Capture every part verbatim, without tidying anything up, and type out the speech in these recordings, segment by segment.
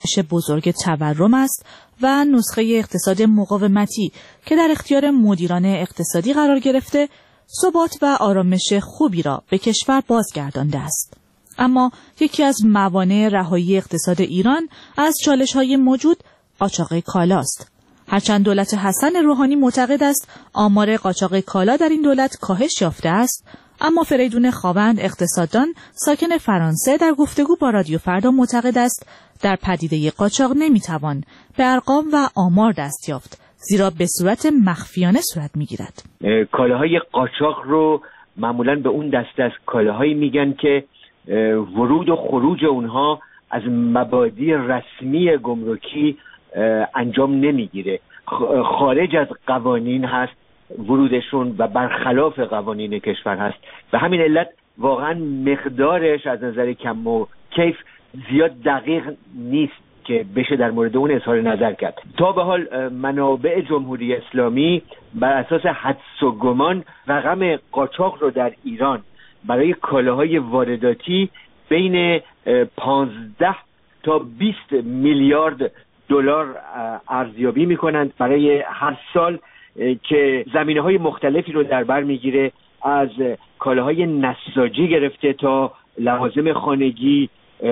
بزرگ تورم است و نسخه اقتصاد مقاومتی که در اختیار مدیران اقتصادی قرار گرفته ثبات و آرامش خوبی را به کشور بازگردانده است. اما یکی از موانع رهایی اقتصاد ایران از چالش‌های موجود قاچاق کالاست. هرچند دولت حسن روحانی معتقد است آمار قاچاق کالا در این دولت کاهش یافته است، اما فریدون خاوند اقتصاددان ساکن فرانسه در گفتگو با رادیو فردا معتقد است در پدیده قاچاق نمیتوان به ارقام و آمار دست یافت، زیرا به صورت مخفیانه صورت میگیرد. کالاهای قاچاق رو معمولاً به اون دسته از کالاهایی میگن که ورود و خروج اونها از مبادی رسمی گمرکی انجام نمیگیره، خارج از قوانین هست ورودشون و برخلاف قوانین کشور هست. به همین علت واقعا مقدارش از نظر کم و کیف زیاد دقیق نیست که بشه در مورد اون اظهار نظر کرد. تا به حال منابع جمهوری اسلامی بر اساس حدس و گمان رقم قاچاق رو در ایران برای کالاهای وارداتی بین پانزده تا بیست میلیارد دلار ارزیابی میکنند برای هر سال که زمینه‌های مختلفی رو در بر میگیره، از کالاهای نساجی گرفته تا لوازم خانگی،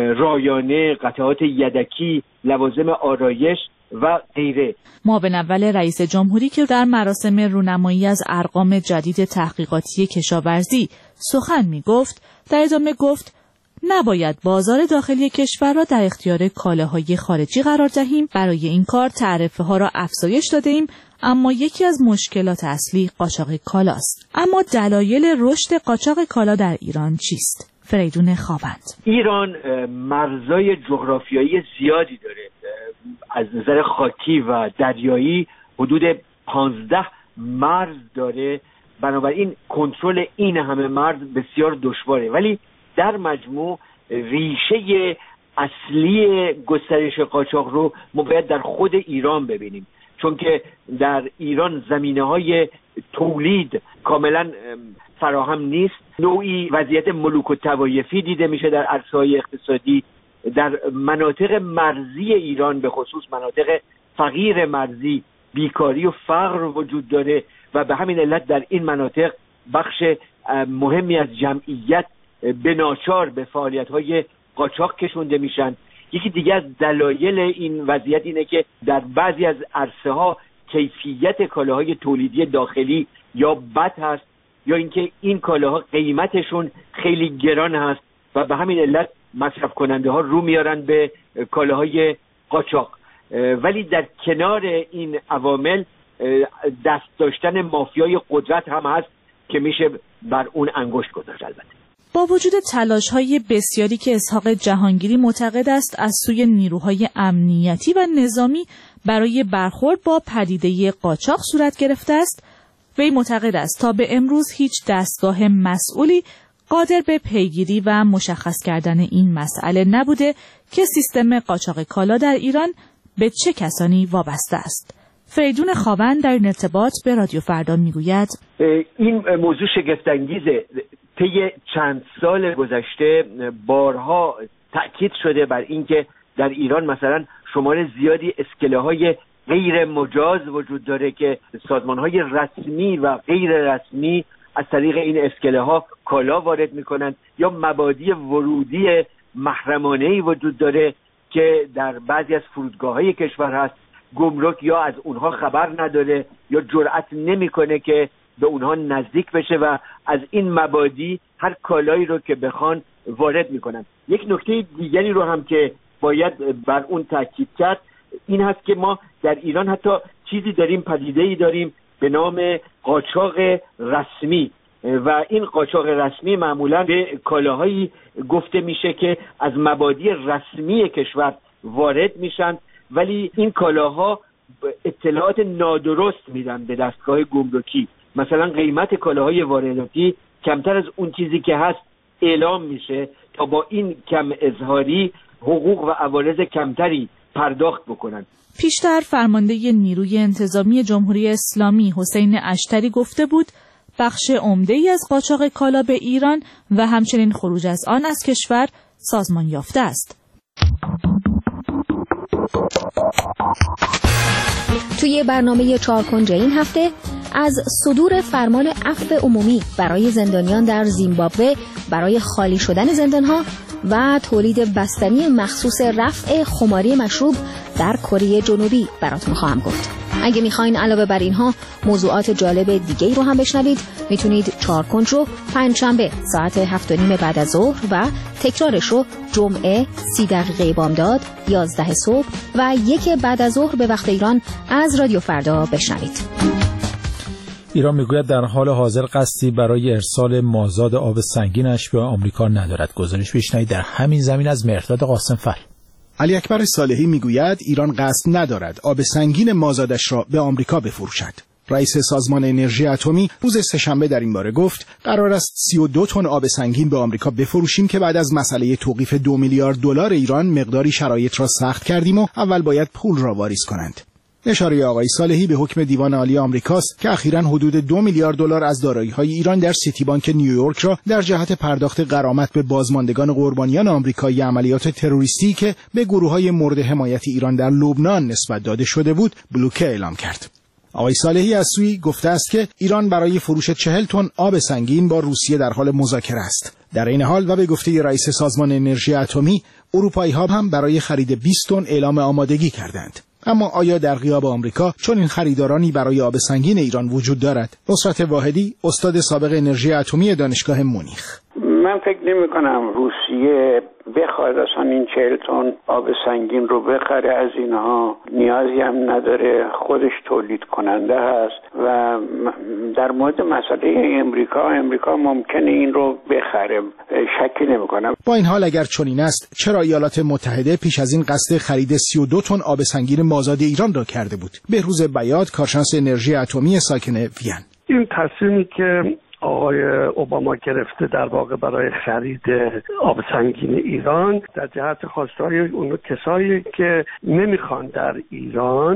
رایانه، قطعات یدکی، لوازم آرایش و غیره. معاون اول رئیس جمهوری که در مراسم رونمایی از ارقام جدید تحقیقاتی کشاورزی سخن میگفت، در ادامه گفت نباید بازار داخلی کشور را در اختیار کالاهای خارجی قرار دهیم. برای این کار تعرفه ها را افزایش داده ایم، اما یکی از مشکلات اصلی قاچاق کالاست. اما دلایل رشد قاچاق کالا در ایران چیست؟ فریدون خاوند: ایران مرزهای جغرافیایی زیادی داره، از نظر خاکی و دریایی حدود پانزده مرز داره، بنابراین کنترل این همه مرز بسیار دشواره. ولی در مجموع ریشه اصلی گسترش قاچاق رو ما باید در خود ایران ببینیم، چون که در ایران زمینه‌های تولید کاملا فراهم نیست. نوعی وضعیت ملوک و طوایفی دیده میشه در عرصه‌های اقتصادی. در مناطق مرزی ایران به خصوص مناطق فقیر مرزی بیکاری و فقر وجود داره و به همین علت در این مناطق بخش مهمی از جمعیت به ناچار به فعالیت‌های قاچاق کشونده میشن. یکی دیگه از دلایل این وضعیت اینه که در بعضی از عرصه‌ها کیفیت کالاهای تولیدی داخلی یا بد هست یا اینکه این کالاها قیمتشون خیلی گران هست و به همین علت مصرف کننده ها رو میارن به کالاهای قاچاق. ولی در کنار این عوامل دست داشتن مافیای قدرت هم هست که میشه بر اون انگشت گذاشت. البته با وجود تلاش‌های بسیاری که اسحاق جهانگیری معتقد است از سوی نیروهای امنیتی و نظامی برای برخورد با پدیده قاچاق صورت گرفته است، وی معتقد است تا به امروز هیچ دستگاه مسئولی قادر به پیگیری و مشخص کردن این مسئله نبوده که سیستم قاچاق کالا در ایران به چه کسانی وابسته است. فریدون خاوند در این ارتباط به رادیو فردا میگوید این موضوع شگفت‌انگیزه. طی چند سال گذشته بارها تأکید شده بر اینکه در ایران مثلا شمار زیادی اسکله‌های غیر مجاز وجود داره که سازمان‌های رسمی و غیر رسمی از طریق این اسکله‌ها کالا وارد می‌کنند، یا مبادی ورودی محرمانه‌ای وجود داره که در بعضی از فرودگاه‌های کشور هست. گمرک یا از اونها خبر نداره یا جرأت نمی‌کنه که به اونها نزدیک بشه و از این مبادی هر کالایی رو که بخوان وارد میکنن. یک نکته دیگری رو هم که باید بر اون تاکید کرد این هست که ما در ایران حتی چیزی داریم، پدیده‌ای داریم به نام قاچاق رسمی و این قاچاق رسمی معمولا به کالاهایی گفته میشه که از مبادی رسمی کشور وارد میشن، ولی این کالاها اطلاعات نادرست میدن به دستگاه گمرکی. مثلا قیمت کالاهای وارداتی کمتر از اون چیزی که هست اعلام میشه تا با این کم اظهاری حقوق و عوارض کمتری پرداخت بکنن. پیشتر فرمانده نیروی انتظامی جمهوری اسلامی حسین اشتری گفته بود بخش عمده‌ای از قاچاق کالا به ایران و همچنین خروج از آن از کشور سازمان یافته است. توی برنامه چارکنج این هفته از صدور فرمان عفو عمومی برای زندانیان در زیمبابوه برای خالی شدن زندانها و تولید بستنی مخصوص رفع خماری مشروب در کره جنوبی براتون خواهم گفت. اگه میخواین علاوه بر اینها موضوعات جالب دیگه رو هم بشنوید، میتونید چارکنج رو پنجشنبه ساعت هفت و نیم بعد از ظهر و تکرارش رو جمعه سی دقیقه بامداد یازده صبح و یک بعد از ظهر به وقت ایران از رادیو فردا بشنوید. ایران میگوید در حال حاضر قصدی برای ارسال مازاد آب سنگینش به آمریکا ندارد. گزارش بشنوید در همین زمین از مهرداد قاسمفر. علی اکبر صالحی میگوید ایران قصد ندارد آب سنگین مازادش را به آمریکا بفروشد. رئیس سازمان انرژی اتمی روز سه‌شنبه در این باره گفت قرار است سی و دو تن آب سنگین به آمریکا بفروشیم که بعد از مسئله توقیف دو میلیارد دلار ایران مقداری شرایط را سخت کردیم و اول باید پول را واریز کنند. اشاره آقای صالحی به حکم دیوان عالی آمریکاست که اخیراً حدود دو میلیارد دلار از دارایی‌های ایران در سیتی بانک نیویورک را در جهت پرداخت غرامت به بازماندگان قربانیان آمریکایی عملیات تروریستی که به گروه‌های مورد حمایت ایران در لبنان نسبت داده شده بود، بلوکه اعلام کرد. آقای صالحی از سوی گفته است که ایران برای فروش چهل تن آب سنگین با روسیه در حال مذاکره است. در این حال و به گفته رئیس سازمان انرژی اتمی، اروپایی‌ها هم برای خرید بیست تن اعلام آمادگی کردند. اما آیا در غیاب آمریکا چون این خریدارانی برای آب سنگین ایران وجود دارد؟ نصرت واحدی، استاد سابق انرژی اتمی دانشگاه مونیخ: من فکر نمی کنم روسیه بخواد اصلا این چهل تن آب سنگین رو بخره از اینها، نیازی هم نداره، خودش تولید کننده هست. و در مورد مسئله امریکا امریکا ممکنه این رو بخره، شکی نمی کنم. با این حال اگر چنین است، چرا ایالات متحده پیش از این قصد خرید سی و دو تن آب سنگین مازاد ایران را کرده بود؟ بهروز بیات، کارشناس انرژی اتمی ساکن وین: این تصمیمی که آقای اوباما گرفته در واقع برای خرید آب سنگین ایران در جهت خواستهای اون کسایی که نمیخوان در ایران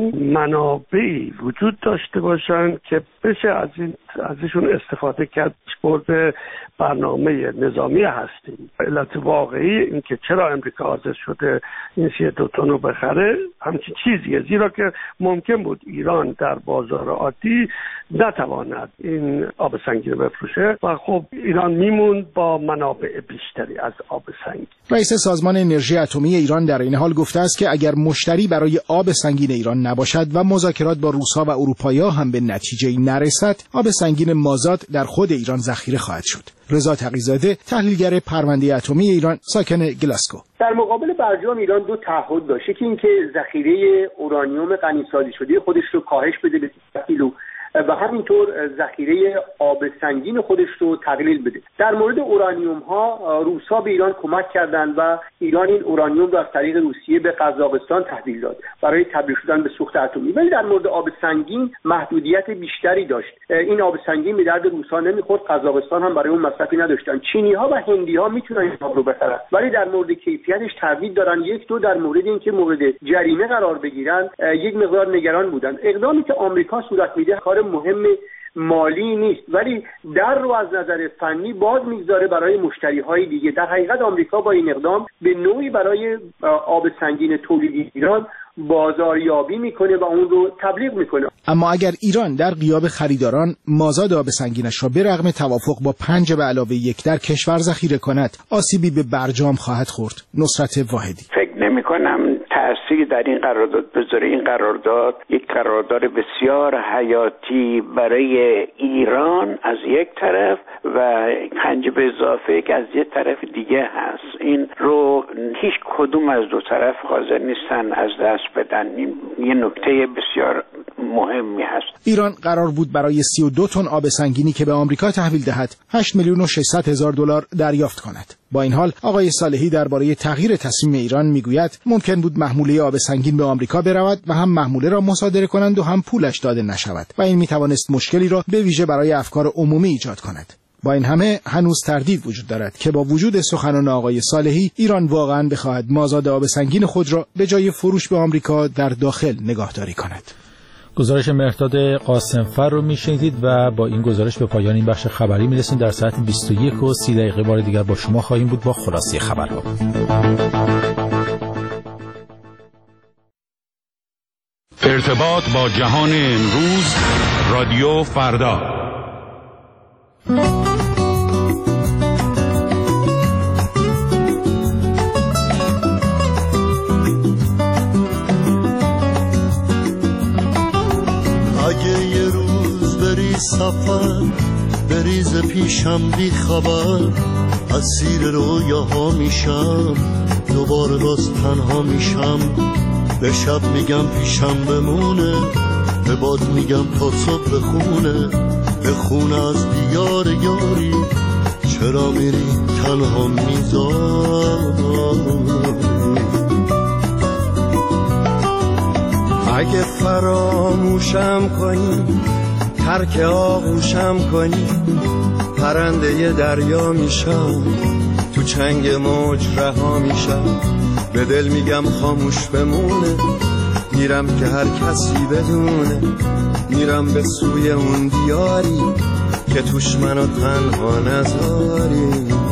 منابعی وجود داشته باشن که بشه از این ازشون استفاده کرد به برنامه نظامی هستی. علت واقعی این که چرا امریکا حاضر شده این سی دو تن رو بخره همچین چیزیه، زیرا که ممکن بود ایران در بازار عادی نتواند این آب سنگین بفروشه و خب ایران میموند با منابع بیشتری از آب سنگین. رئیس سازمان انرژی اتمی ایران در این حال گفته است که اگر مشتری برای آب سنگین ایران نباشد و مذاکرات با روس‌ها و اروپایی‌ها هم به نتیجه‌ای نرسد، آب سنگین مازاد در خود ایران ذخیره خواهد شد. رضا تقی‌زاده، تحلیلگر پرونده اتمی ایران، ساکن گلاسکو: در مقابل برجام ایران دو تعهد داشته که اینکه ذخیره اورانیوم غنیسازی شده خودش رو کاهش بده به سی کیلو و همینطور ذخیره آب سنگین خودش رو تقلیل بده. در مورد اورانیوم ها روس‌ها به ایران کمک کردند و ایران این اورانیوم رو از طریق روسیه به قزاقستان تحویل داد برای تبدیل شدن به سوخت اتمی. ولی در مورد آب سنگین محدودیت بیشتری داشت. این آب سنگین به درد روس‌ها نمیخورد، قزاقستان هم برای اون مصرفی نداشتن. چینی‌ها و هندی‌ها میتونن این آب رو بخرن، ولی در مورد کیفیتش تردید دارن. یک دو در مورد اینکه مورد جریمه قرار بگیرن یک مقدار نگران بودن. اقدامی که آمریکا صورت میده کار مهم مالی نیست، ولی در رو از نظر فنی باز میگذاره برای مشتری‌های دیگه. در حقیقت آمریکا با این اقدام به نوعی برای آب سنگین تولیدی ایران بازاریابی میکنه و اون رو تبلیغ میکنه. اما اگر ایران در غیاب خریداران مازاد آب سنگینش را به رغم توافق با پنج به علاوه یک در کشور ذخیره کند، آسیبی به برجام خواهد خورد. نصرت واحدی: فکر نمی کنم تأثیری در این قرارداد بذاره. این قرارداد یک قرارداد بسیار حیاتی برای ایران از یک طرف و پنج به اضافه که از یک طرف دیگه هست. این رو هیچ کدوم از دو طرف حاضر نیستن از دست بدن. این یه نکته بسیار مهمی هست. ایران قرار بود برای سی و دو تن آب سنگینی که به آمریکا تحویل دهد هشت میلیون و ششصد هزار دلار دریافت کند. با این حال آقای صالحی درباره تغییر تصمیم ایران میگوید ممکن بود محموله آب سنگین به آمریکا برود و هم محموله را مصادره کنند و هم پولش داده نشود و این میتوانست مشکلی را به ویژه برای افکار عمومی ایجاد کند. با این همه هنوز تردید وجود دارد که با وجود سخنان آقای صالحی ایران واقعاً بخواهد مازاد آب سنگین خود را به جای فروش به آمریکا در داخل نگهداری کند. گزارش مهرداد قاسمفر رو میشنیدید و با این گزارش به پایان این بخش خبری میرسیم. در ساعت بیست و یک و سی دقیقه بار دیگر با شما خواهیم بود با خلاصه خبرها. ارتباط با جهان امروز، رادیو فردا. اگه یه روز بری سفر، بریز پیشم بی خبر، اسیر رویاها میشم، دوباره باز تنها میشم. به شب میگم پیشم بمونه، به باد میگم تا صبح بخونه، بخونه از دیار یاری، چرا میری تنها میذاری. اگه فراموشم کنی، ترک آغوشم کنی، پرنده دریا میشم، تو چنگ موج رها میشم. به دل میگم خاموش بمونه، میرم که هر کسی بدونه، میرم به سوی اون دیاری که توش منو تنها نذاری.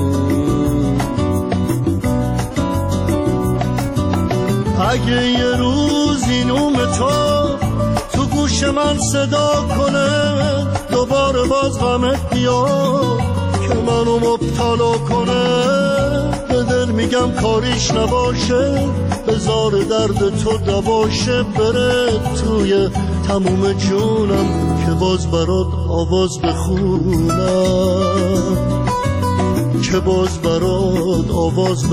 اگه یه روزی نوم تو تو گوش من صدا کنه، دوباره باز غمت بیاد که منو مبتلا کنه، به دل میگم کاریش نباشه، بذار درد تو دواشه، بره توی تموم جونم که باز برات آواز بخونم، که باز برات آواز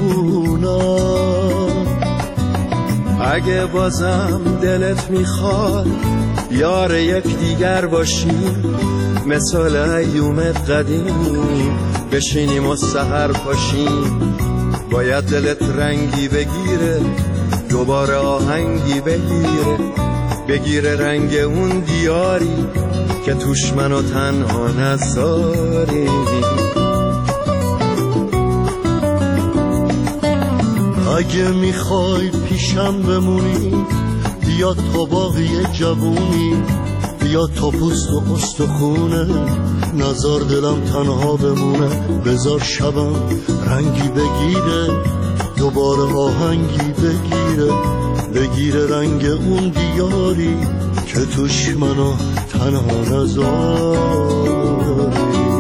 بخونم. اگه بازم دلت میخواد یار یک دیگر باشیم، مثال ایومت قدیم بشینیم و سحر پاشیم. باید دلت رنگی بگیره، دوباره آهنگی بگیره، بگیره رنگ اون دیاری که توش منو تنها نذاری. اگه میخوای پیشم بمونی، بیا تا باقی جوونی، بیا تا پوست و استخونه، نزار دلم تنها بمونه، بذار شبم رنگی بگیره، دوباره آهنگی بگیره، بگیره رنگ اون دیاری که توش منو تنها نذاری.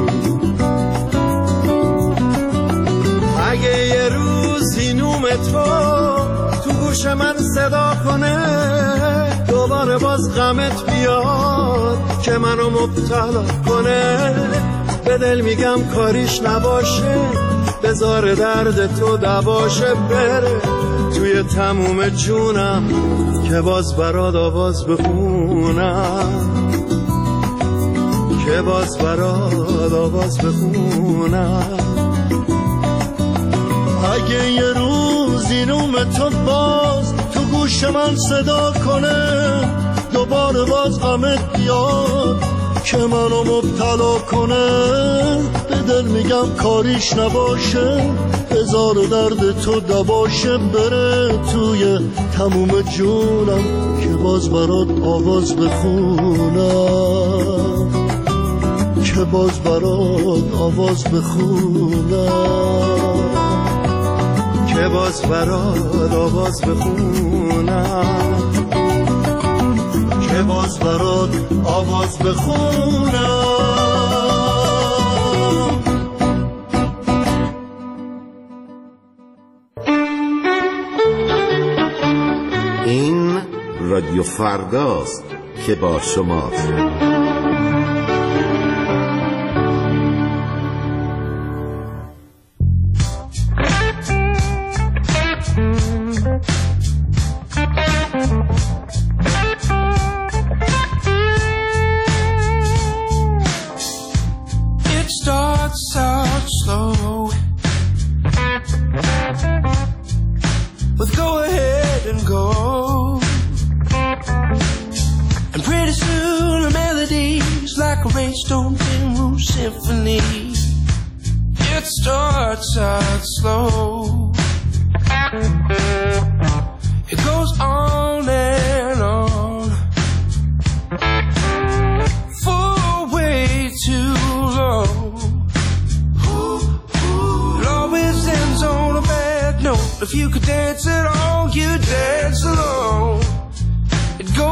اگه یه روزی نوم تو تو گوش من صدا کنه، دوباره باز غمت بیاد که منو مبتلا کنه، به دل میگم کاریش نباشه، بذار درد تو دواشه، بره توی تموم جونم که باز برات آواز بخونم، که باز برات آواز بخونم. اگه یه روزی نوم تو باز تو گوش من صدا کنه، دوباره باز غمت بیاد که منو مبتلا کنه، به دل میگم کاریش نباشه، بذار درد تو دواشه، بره توی تموم جونم که باز برات آواز بخونم، که باز برات آواز بخونم، که باز برات آواز بخونم، که باز برات آواز بخونم. این رادیو فرداست که با شماست. If you could dance it all, you'd dance alone. It goes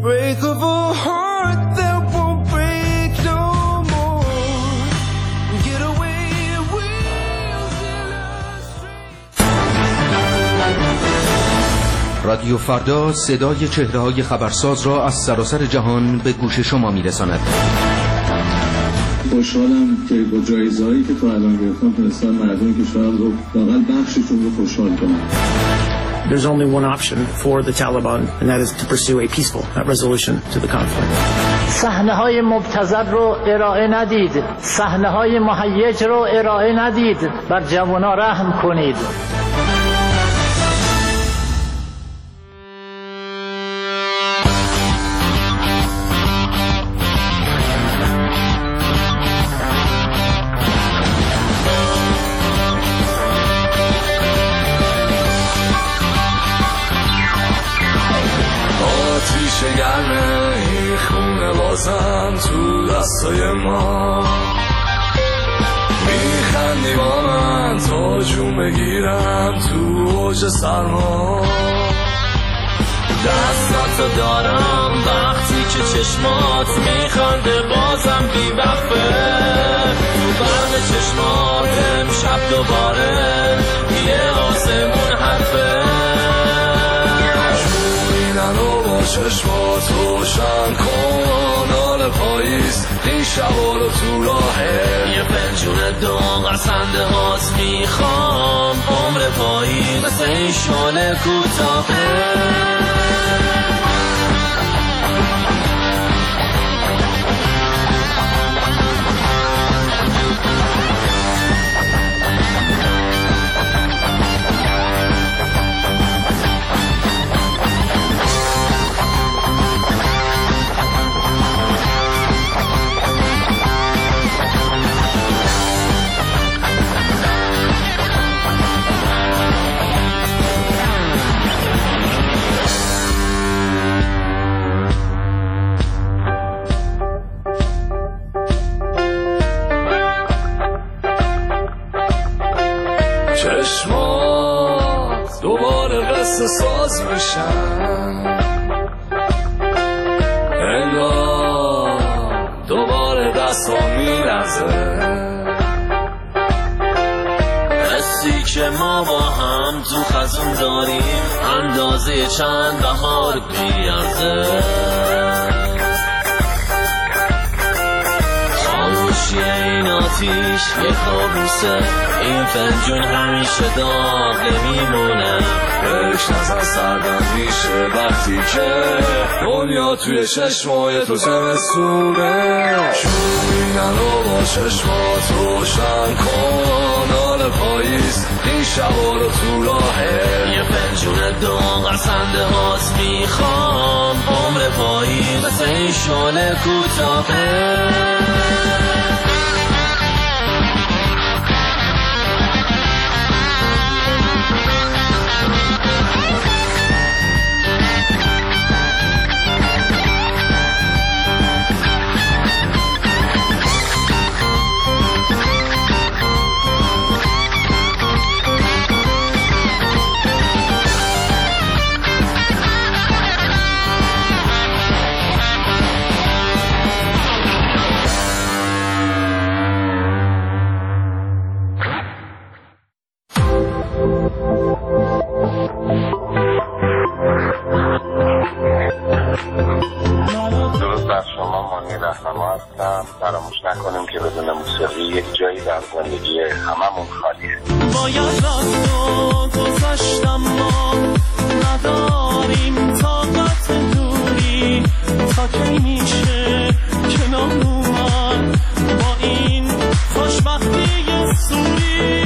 break of a heart that won't break no more. Get away wheels in a street. رادیو فردا صدای چهره‌های خبرساز را از سراسر جهان به گوش شما می‌رساند. خوشحالم که با جایزه‌ای که تا الان گرفتم تونستم مردم کشورم رو واقعا بخششون رو خوشحال کنم. There's only one option for the Taliban, and that is to pursue a peaceful resolution to the conflict. صحنه‌های مبتذل رو ارائه ندید، صحنه‌های مهیج رو ارائه ندید، بر جوانان رحم کنید. گرمه این خونه بازم تو دستای ما میخندی با من تا جون بگیرم تو اوج سرما دستاتو دارم وقتی که چشمات میخنده بازم بی وقفه تو برم چشمات امشب دوباره یه آسمون حرفه جونینن با چشمات روشن کن حال پاییز این شبا رو تو راهه یه پنجون داغ از خنده هاست میخوام عمر پاییز مثل این شاله کوتاهه چشمات دوباره قصه ساز میشن انگار دوباره دستا میرزه حسی که ما با هم تو خزون داریم اندازه چند بهار بیازه این آتیش یه خاموسه این فنجون همیشه داغ میمونه بهش نظر سردم میشه وقتی که دنیا توی چشمای تو زمستونه شونینن رو با چشمات روشن کن حال پاییز این شبا رو تو راهه یه پنجون داغ از خنده هاست میخوام عمر پاییز مثل این شاله کوتاهه فراموش نکنیم که بدون موسیقی یک جایی در زندگی هممون خالیه. باید رفت و گذشتم ما نداریم طاقت دوری تا کی میشه کنار اومد با این خوشبختی سوری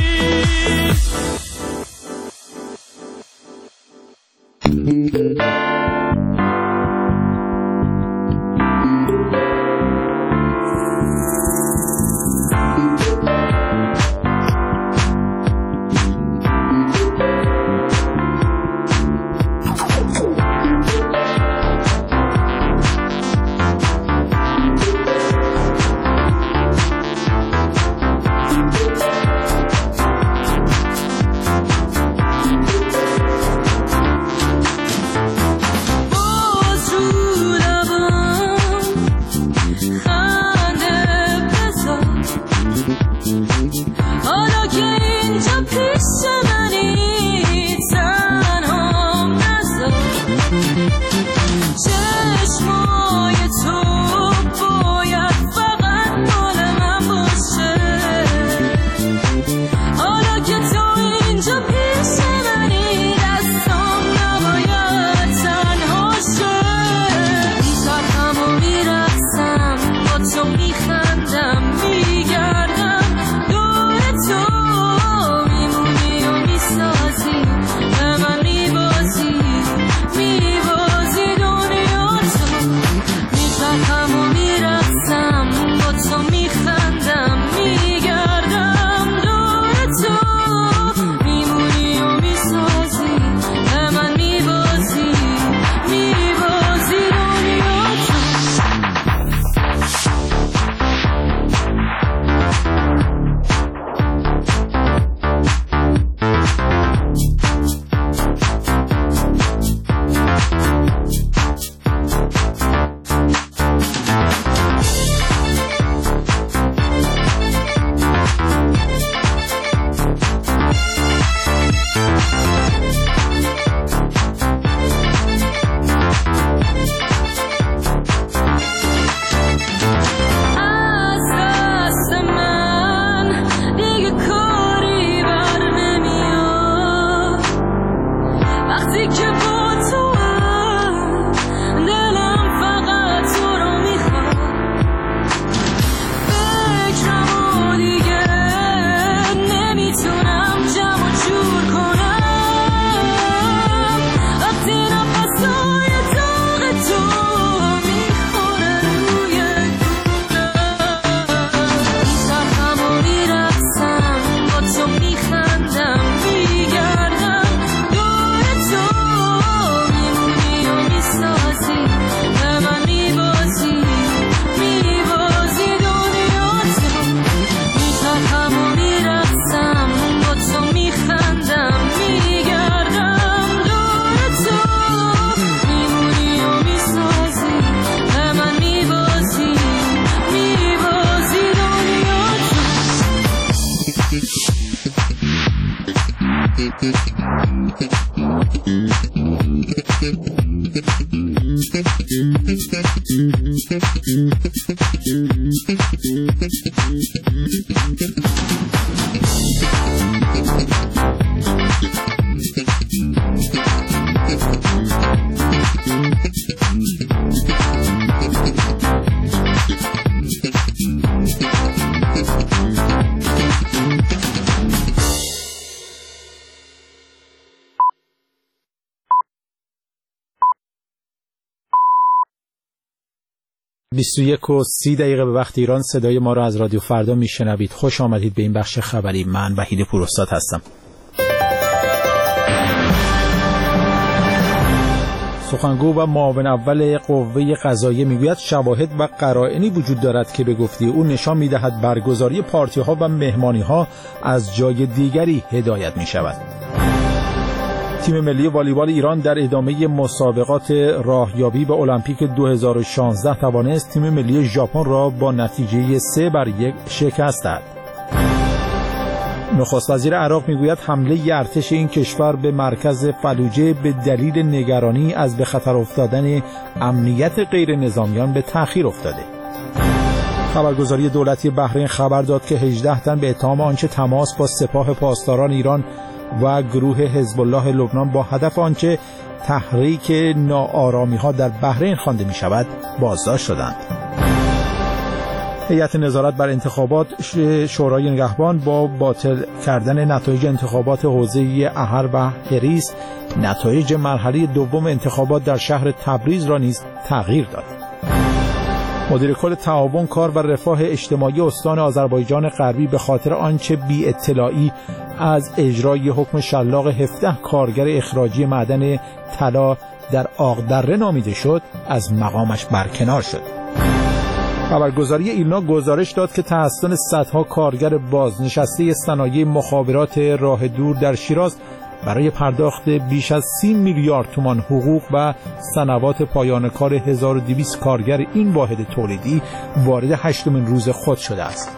بیست و یک و سی دقیقه به وقت ایران. صدای ما را از رادیو فردا میشنوید. خوش آمدید به این بخش خبری. من وحید پوراستاد هستم. سخنگو و معاون اول قوه قضاییه میگوید شواهد و قرائنی وجود دارد که به گفته او نشان میدهد برگزاری پارتی ها و مهمانی ها از جای دیگری هدایت می شود. تیم ملی والیبال ایران در ادامه مسابقات راهیابی به المپیک دو هزار و شانزده توانست تیم ملی ژاپن را با نتیجه سه بر یک شکست داد. نخست وزیر عراق میگوید حمله ارتش این کشور به مرکز فلوجه به دلیل نگرانی از به خطر افتادن امنیت غیر نظامیان به تأخیر افتاده. خبرگزاری دولتی بحرین خبر داد که هجده تن به اتهام آنچه تماس با سپاه پاسداران ایران و گروه حزب الله لبنان با هدف آنچه تحریک ناآرامی ها در بحرین خوانده می شود بازداشت شدند. هیئت نظارت بر انتخابات شورای نگهبان با باطل کردن نتایج انتخابات حوزه احر و هریس نتایج مرحله دوم انتخابات در شهر تبریز را نیز تغییر داد. مدیر کل تعاون کار و رفاه اجتماعی استان آذربایجان غربی به خاطر آنچه بی اطلاعی از اجرای حکم شلاق هفده کارگر اخراجی معدن طلا در آقدره نامیده شد از مقامش برکنار شد. خبرگزاری ایلنا گزارش داد که توسط صدها کارگر بازنشسته صنایع مخابرات راه دور در شیراز برای پرداخت بیش از سی میلیارد تومان حقوق و سنوات پایان کار هزار و دویست کارگر این واحد تولیدی وارد هشتمین روز خود شده است.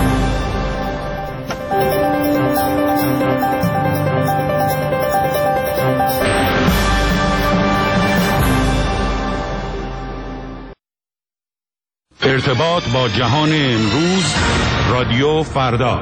ارتباط با جهان امروز، رادیو فردا.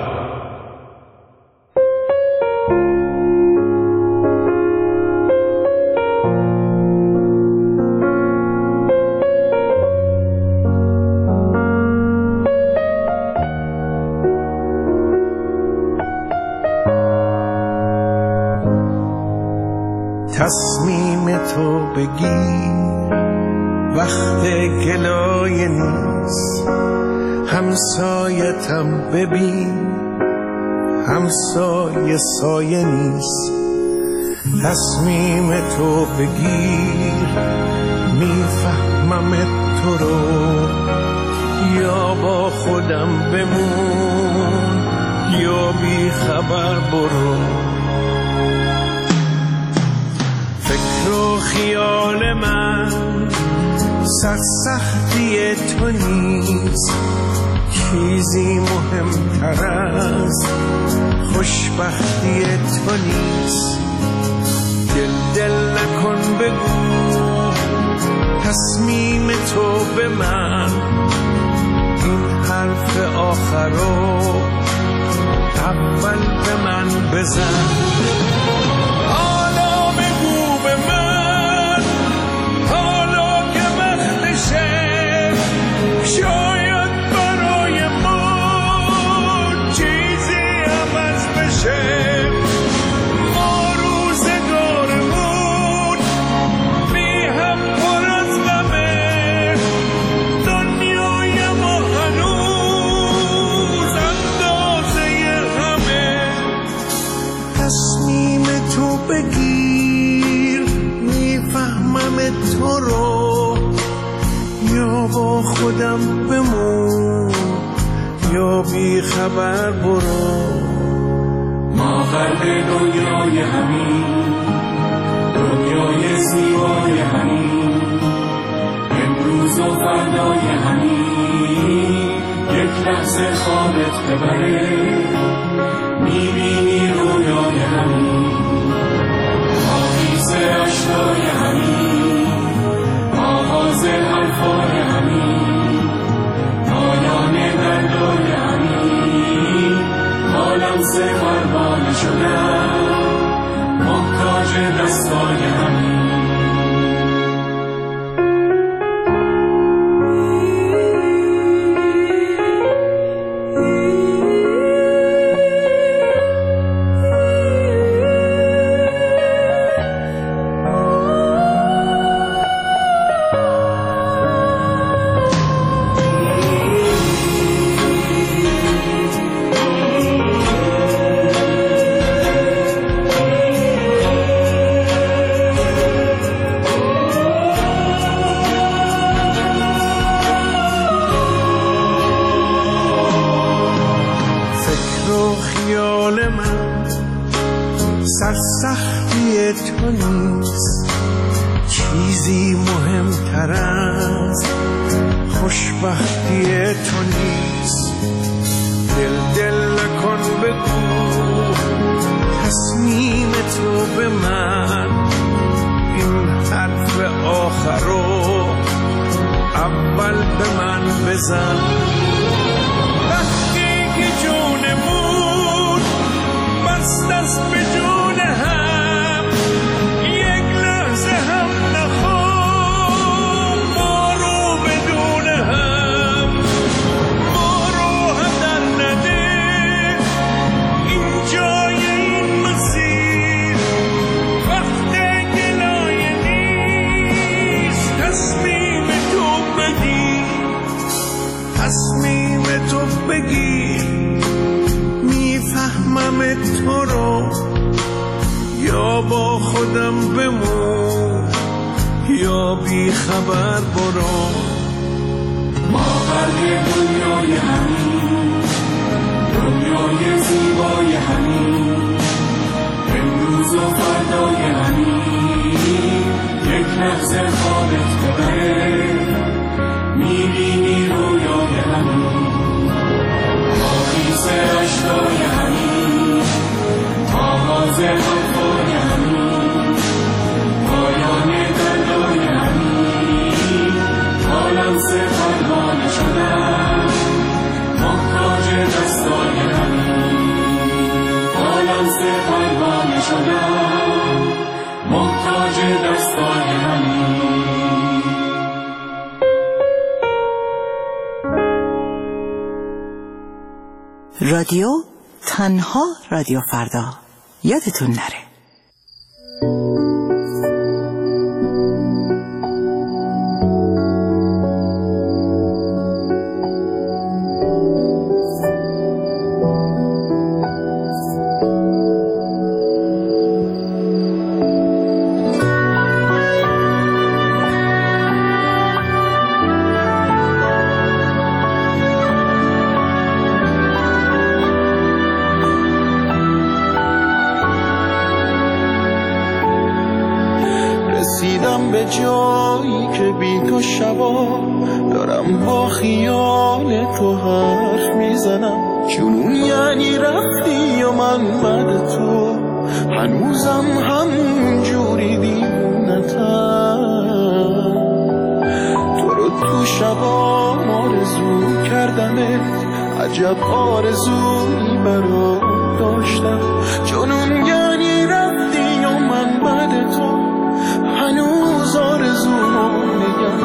تصمیم تو بگیر وقت گلای نیست، همسایتم ببین همسایه سایه نیست. تصمیم تو بگیر میفهمم تو رو، یا با خودم بمون یا بی خبر برو. فکر و خیال من سرسختی تو نیست، چیزی مهمتر از خوشبختی تو نیست. دل دل نکن بگو تصمیم تو به من، این حرف آخرو اول به من بزن. حالا بگو به من، حالا که وقتشه، شاید برای ما چیزی عوض بشه. ما روزگارمون بی هم پر از غمه، دنیای ما هنوز اندازه همه. تصمیم تو بگیر میفهمم تو رو، یا با خودم بمون یا بی خبر برو. ما قلب دنیای همین، دنیای زیبای همین، امروز و فردای همین. یک لحظه خوابت ببره، میبینی رویای همین. اشکای همین، آغاز حرفای همین، پایان دردای همین. حالم سفربان شدم، محتاج دستای همین. سرسختی تو نیست چیزی مهمتر از خوشبختی تو نیست. دل دل نکن بگو تصمیم تو به من، این حرف آخر رو اول به من بزن. وقتی که جونمون بست دست به جون هم، یک لحظه هم نخوام ما رو بدون هم. ما رو هم در نده این جای این مسیر، وقت گلایه نیست. تصمیم تو بگیر، تصمیم تو بگیر. میفهمم تو رو، یا با خودم بمون یا بی خبر برو. ما غرق دنیای همین، دنیای زیبای همین، امروز و فردای همین. یک لحظه خوابت ببره، میبینی رویای همین. آغیز اشکای همین، آغاز حرفای همین، پایان دردای همین. حالم سفربان شدم، محتاج دستای همین. حالم سفربان شدم، محتاج دستای همین. رادیو تنها رادیو فردا، یادتون نره. به جایی که بی تو شبا دارم با خیال تو حرف میزنم. جنون یعنی رفتی و من بعد تو هنوزم همون جوری دیوونتم. تو رو تو شبا آرزو کردمت، عجب آرزویی برات داشتم. جنون یعنی رفتی و من بعد تو هنوز آرزومو نگه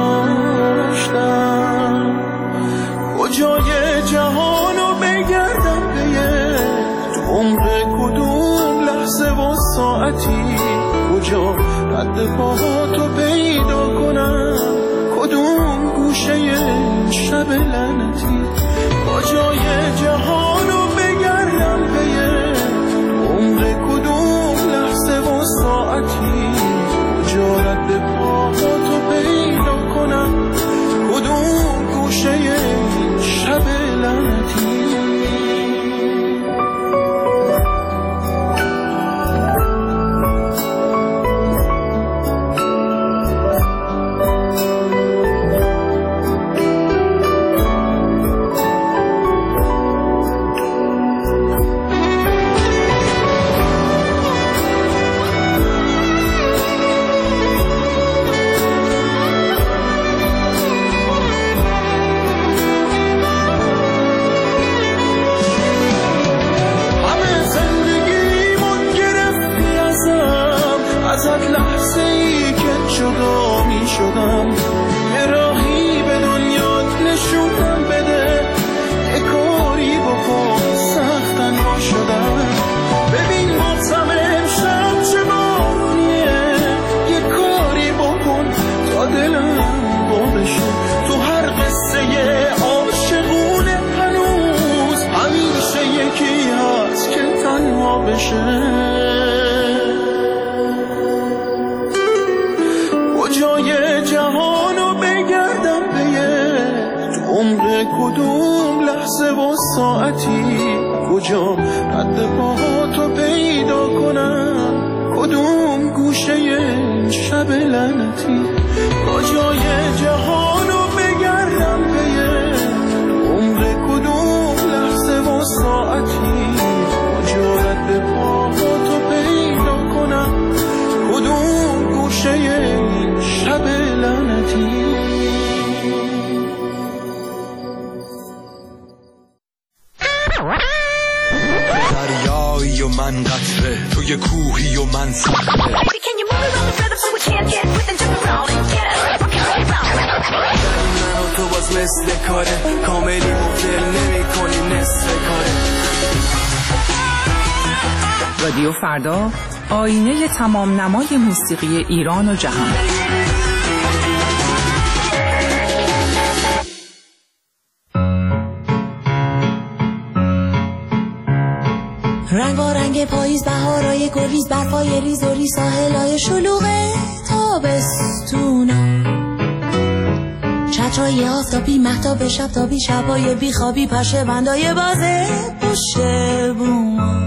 داشتم. کجای جهانو بگردم به تو عمق کدوم لحظه و ساعتی، کجا رد پاهاتو پیدا کنم، کدوم گوشه شب لعنتی. کجای جهانو بگردم به تو عمق کدوم لحظه و ساعتی، رد پاهاتو پیدا کنم، کدوم گوشه شب لعنتی. کدوم لحظه و ساعتی کجا رد پاهاتو پیدا کنم، کدوم گوشه شب لعنتی کجای جهانو بگردم پیه عمر کدوم لحظه و ساعتی کجا رد پاهاتو پیدا کنم، کدوم گوشه شب لعنتی. دریایی و من قطره، توی کوهی و من صخره، من و تو باز مثل کاره کاملی مفدل نمی کنی نصف کاره. رادیو فردا، آینه تمام نمای موسیقی ایران و جهان. رنگارنگ پاییز، بهارای گریز، برفای ریز و ریز، ساحلای شلوغ تابستونا، چترهای آفتابی، مهتاب شبتابی، شبای بیخوابی، پشه بندای بازه پشت بوما،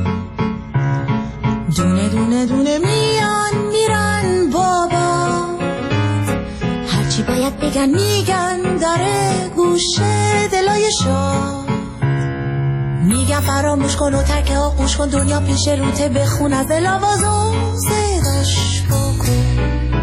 دونه دونه دونه میان میرن بابا، هرچی باید بگن میگن داره گوشه دلای شاه، میگن فراموش کن و ترک آغوش کن، دنیا پیش روته بخون از دلاواز و صداش بکن،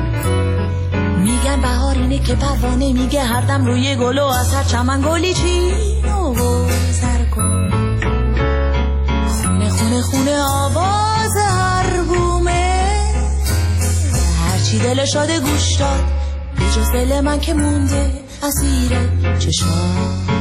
میگن بهار اینه که پروانه میگه هر دم روی گل و از هر چمن گلی چین و گذر کن، خونه خونه خونه آواز هر بومه، هرچی دل شاده گوش داد به جز دل من که مونده اسیر چشمات.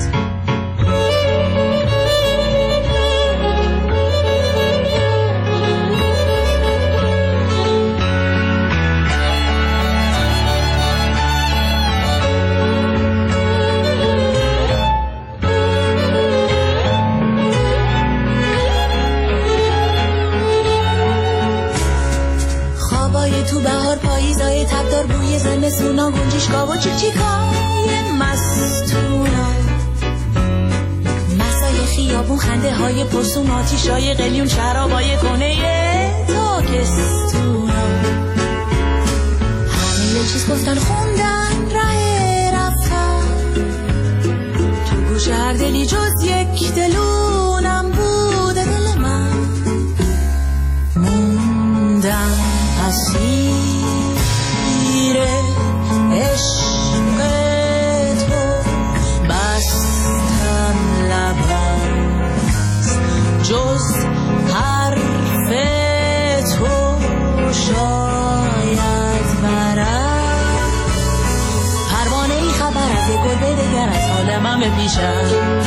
تو بهار پاییزای تبدار بوی زمستونا، گنجشگاه و چیکچیکای مستونا، مسای خیابون، خنده های پرسون، آتیشای قلیون، شرابای کنه تاکستونا، همه چیز گفتن خوندن ره رفتن، تو گوش هر دلی جز یک دلونم بوده دل من، موندم اسیر عشق تو، بستم لبم جز حرف تو شاید برم، پروانه ای خبر از گل بدگر از حال من بپیشم،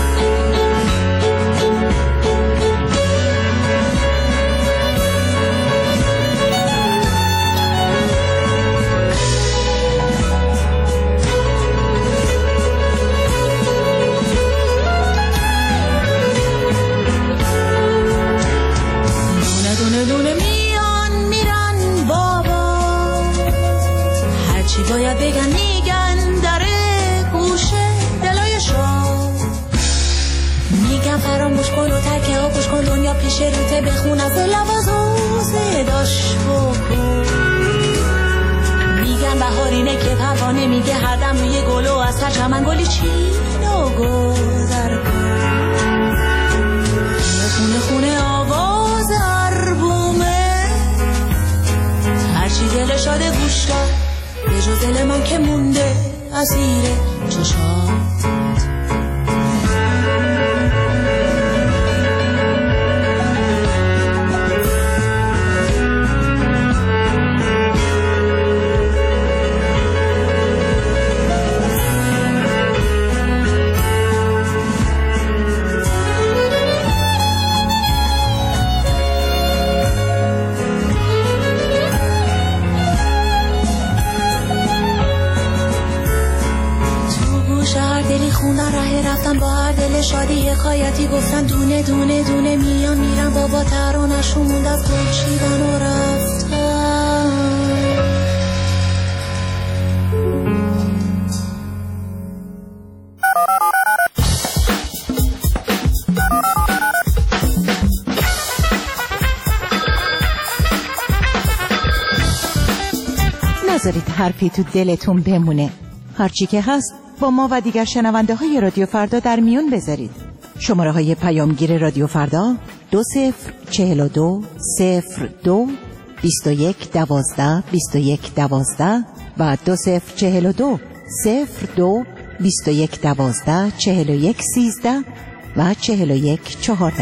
باید بگن میگن داره گوشه دلای شام، میگن فراموش کن و ترک آغوش کن، دنیا پیش روته بخون از لباز و صداش بکن، میگن بهارینه که پروانه میگه هر دم روی گل و از هر چمن گلی چین و گذر کن، خونه خونه آواز هر بومه، هرچی دل شاده گوش داد به جز دل من که مونده اسیر چشات. خونه ره رفتن با هر دل شادی حکایتی گفتن، دونه دونه دونه میان میرن بابا، ترانه‌شون موند از گل چیدن و رفتن. حرفی تو دلتون بمونه. هرچی که هست با ما و دیگر شنونده های رادیو فردا در میون بذارید. شماره های پیامگیر رادیو فردا دو صفر چهل و دو صفر دو بیست و یک دوازده بیست و یک دوازده و دو صفر چهل و دو صفر دو بیست و یک دوازده چهل و یک سیزده و چهل و یک چهارده.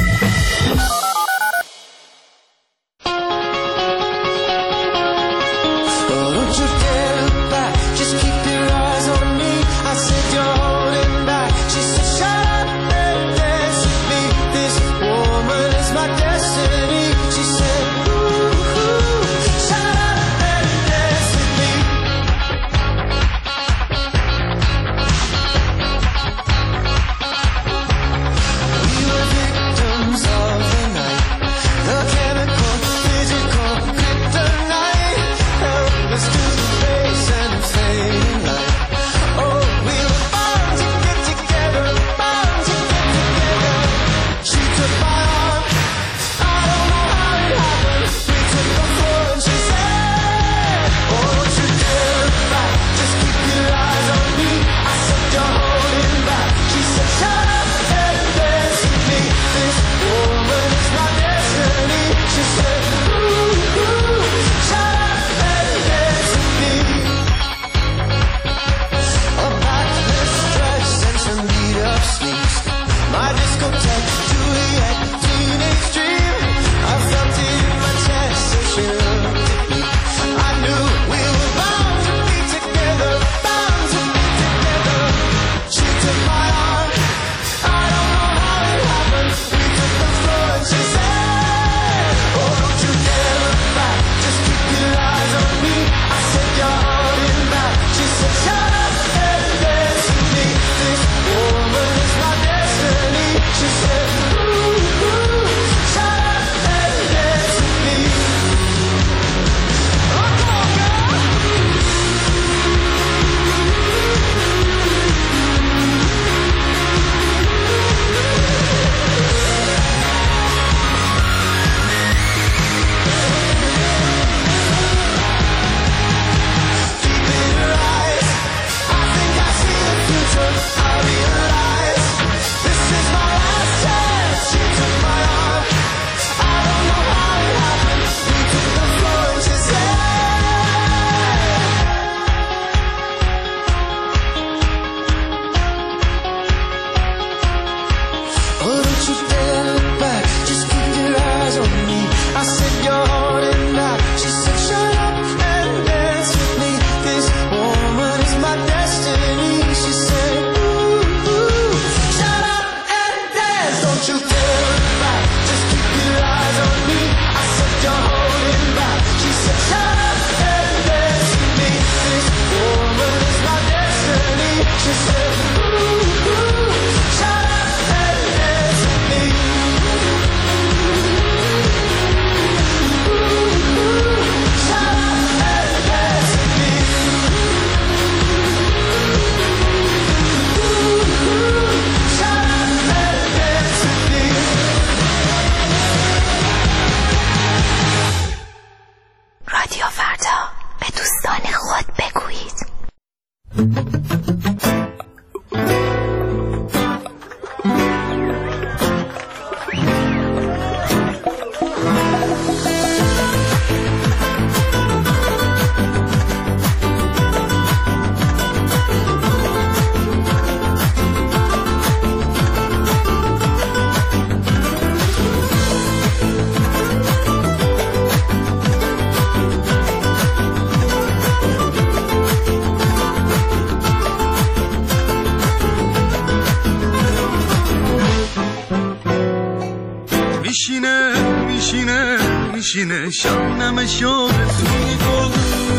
میشینه شانم شد توی گل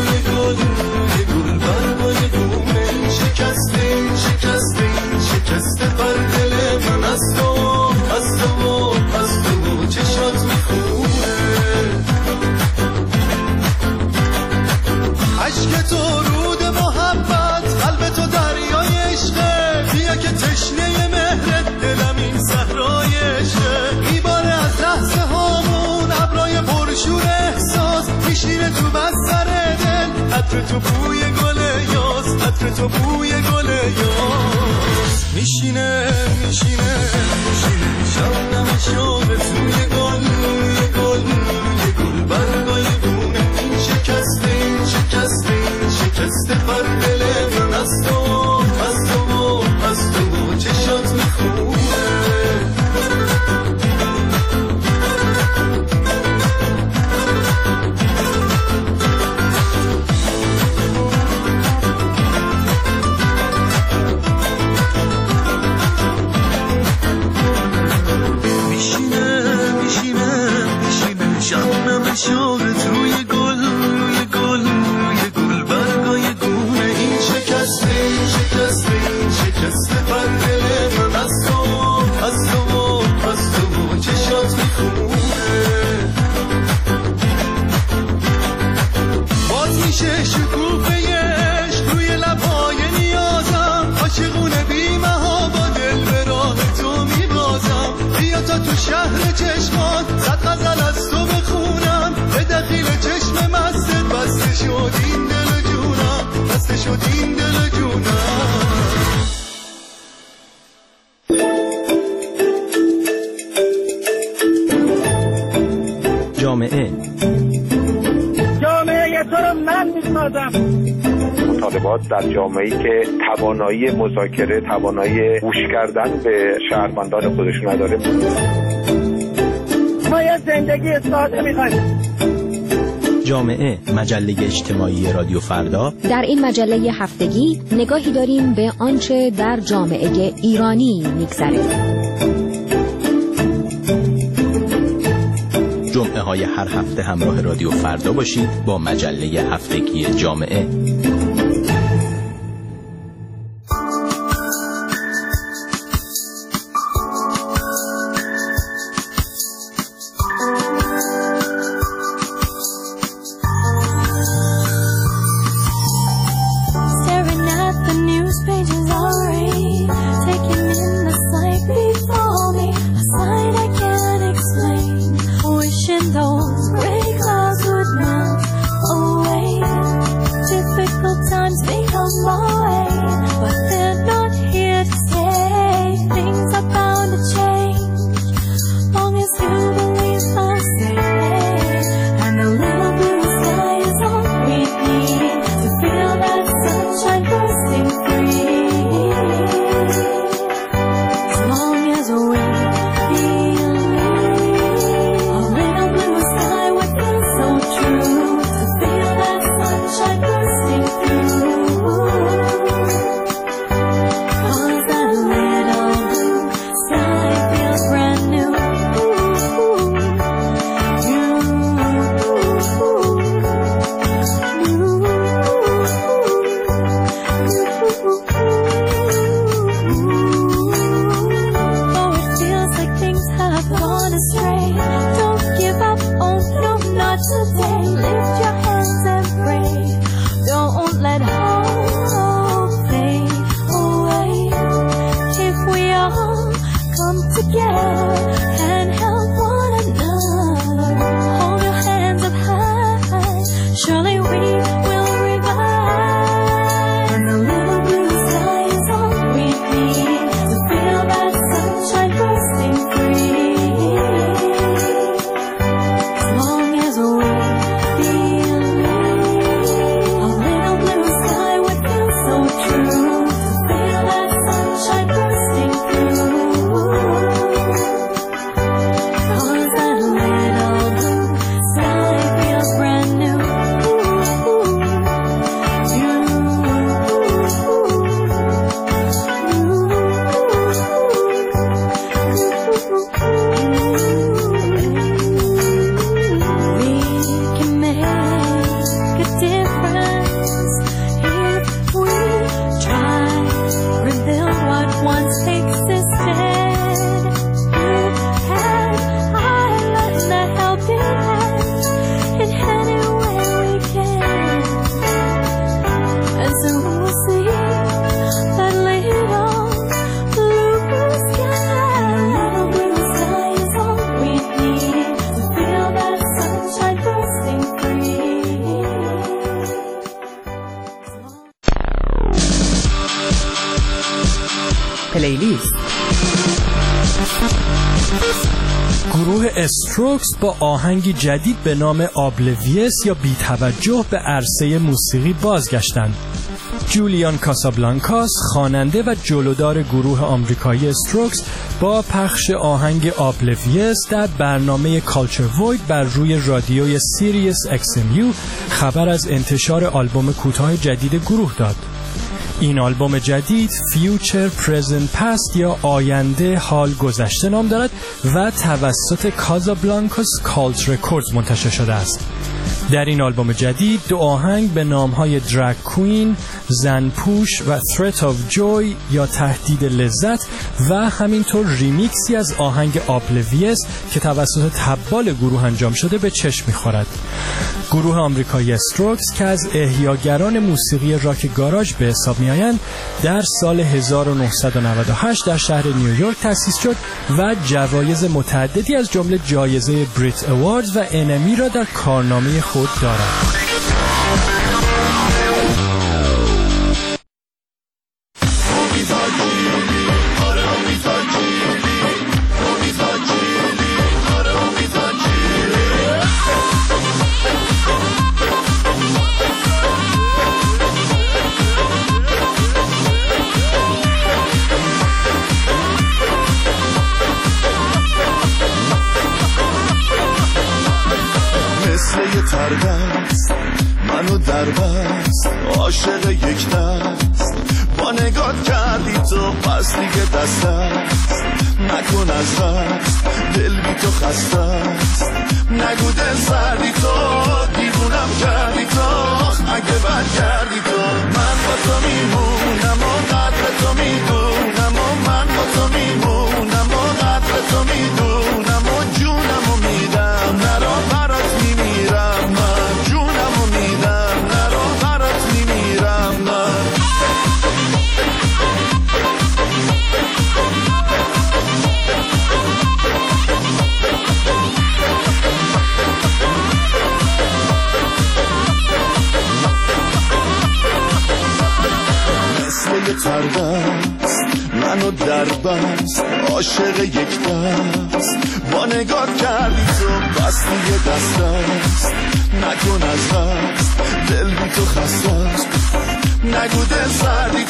گل گل برای دومه شکسته شکسته شکسته بر دل من است و است و است و چشات میخونه عشق تو رود محبت قلب تو دریای عشقه بیا که تشنه مهرت دلم این صحرای عشقه میباره از لحظه هامون ابرای پرشور احساس میشینه تو بستر دل حتی عطر تو بوی گل یاس، عطر تو بوی گل یاس. میشینه میشینه میشینه شبنم شوق توی گل روی گل روی گل برگای گونه. این شکسته این شکسته این شکسته بر دل من از تو از تو از تو چشات میخونه. شوق توی گل روی گل روی گل برگای گونه. این شکسته این شکسته این شکسته بر دل من از تو از تو از تو چشات میخونه. باز میشه شکوفه عشق روی لبهای نیازم. عاشقونه بیمه ها با دل به راه تو میبازم. بیا تا تو شهر چشمات صد غزل از تو بخونم. به دخیل چشم مستت بسته شد این دل جونم، بسته شد این دل جونم. جامعه جامعه تو رو من میسازم. مطالبات در جامعه‌ای که توانایی مذاکره، توانایی گوش کردن به شهروندان خودشون نداره. ما یه زندگی ساده میخوایم. جامعه، مجله اجتماعی رادیو فردا. در این مجله هفتگی نگاهی داریم به آنچه در جامعه ایرانی میگذره. جمعه های هر هفته همراه رادیو فردا باشید با مجله هفتگی جامعه. Those gray clouds would melt away. Difficult پلیلیست. گروه استروکس با آهنگی جدید به نام آبلیویس یا بی‌توجه به عرصه موسیقی بازگشتند. جولیان کاسابلانکاس خواننده و جلودار گروه آمریکایی استروکس با پخش آهنگ آبلیویس در برنامه کالچر وید بر روی رادیوی سیریس اکس ام یو خبر از انتشار آلبوم کوتاه جدید گروه داد. این آلبوم جدید فیوچر پرزنت پست یا آینده حال گذشته نام دارد و توسط کازابلانکاس کالت رکوردز منتشر شده است. در این آلبوم جدید دو آهنگ به نام‌های درگ کوین، زن پوش و Threat of Joy یا تهدید لذت و همینطور ریمیکسی از آهنگ آبلیویس که توسط تبال گروه انجام شده به چشم می‌خورد. گروه آمریکایی استروکس که از احیاگران موسیقی راک گاراژ به حساب می‌آیند در سال هزار و نهصد و نود و هشت در شهر نیویورک تأسیس شد و جوایز متعددی از جمله جایزه بریت اواردز و انمی را در کارنامه خود دارد. منو در بست عاشق یک دست با نگات کردی تو پس دیگه دست است نکن از دست دل بی تو خسته است نگو دل سردی تو دیوونم کردی تو اگه بد کردی تو من با تو میمونم و قدر تو میدونم و من با تو میمونم و قدر تو میدونم و جونم و میدم نرا برات میمیرم من جونم و میدم نرا برات میمیرم من مثل یه تردست منو در بست عاشق یک دست با نگاه کردی تو بس دیگه دست است نکن از دست دل بی تو خسته است نگو دل سردی